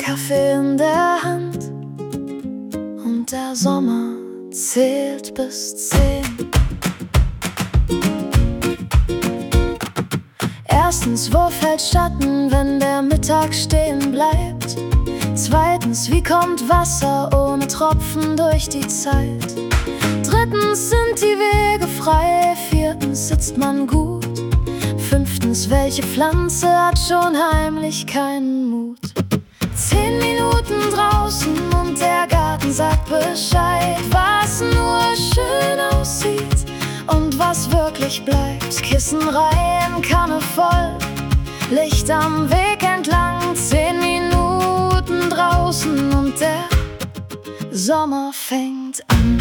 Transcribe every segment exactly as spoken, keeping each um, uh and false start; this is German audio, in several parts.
Kaffee in der Hand und der Sommer zählt bis zehn. Erstens, wo fällt Schatten, wenn der Mittag stehen bleibt? Zweitens, wie kommt Wasser ohne Tropfen durch die Zeit? Drittens, sind die Wege frei? Viertens, sitzt man gut? Fünftens, welche Pflanze hat schon heimlich keinen Mut? Zehn Minuten draußen und der Garten sagt Bescheid, was nur schön aussieht und was wirklich bleibt. Kissen rein, Kanne voll, Licht am Weg entlang. Zehn Minuten draußen und der Sommer fängt an.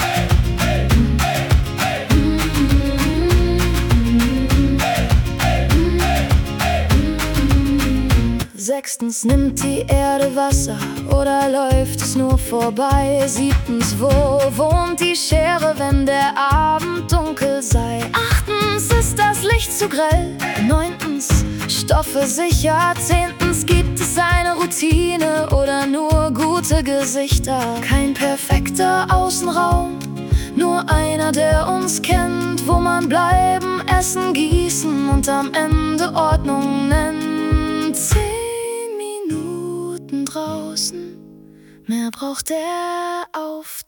Sechstens, nimmt die Erde Wasser oder läuft es nur vorbei? Siebtens, wo wohnt die Schere, wenn der Abend dunkel sei? Achtens, ist das Licht zu grell? Neuntens, Stoffe sicher? Zehntens, gibt es eine Routine oder nur gute Gesichter? Kein perfekter Außenraum, nur einer, der uns kennt, wo man bleiben, essen, gießen und am Ende Ordnung nennt. Zehn Minuten draußen, mehr braucht er auf